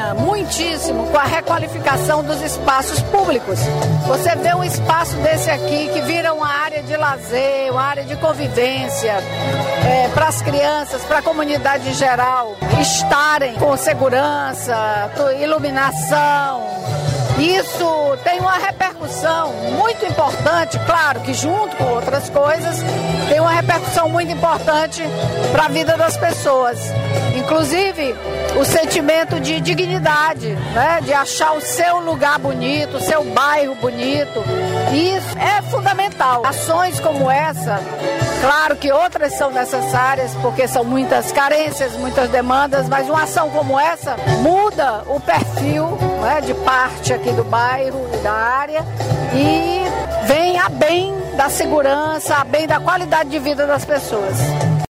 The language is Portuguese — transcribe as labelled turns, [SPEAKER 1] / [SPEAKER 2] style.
[SPEAKER 1] ganha muitíssimo com a requalificação dos espaços públicos. Você vê um espaço desse aqui que vira uma área de lazer, uma área de convivência para as crianças, para a comunidade em geral, estarem com segurança, iluminação. Isso tem uma repercussão muito importante, claro que junto com outras coisas, tem uma repercussão muito importante para a vida das pessoas. Inclusive, o sentimento de dignidade, né? De achar o seu lugar bonito, o seu bairro bonito. Isso é fundamental. Ações como essa, claro que outras são necessárias, porque são muitas carências, muitas demandas, mas uma ação como essa muda o perfil, né, de parte aqui do bairro e da área e vem a bem da segurança, a bem da qualidade de vida das pessoas.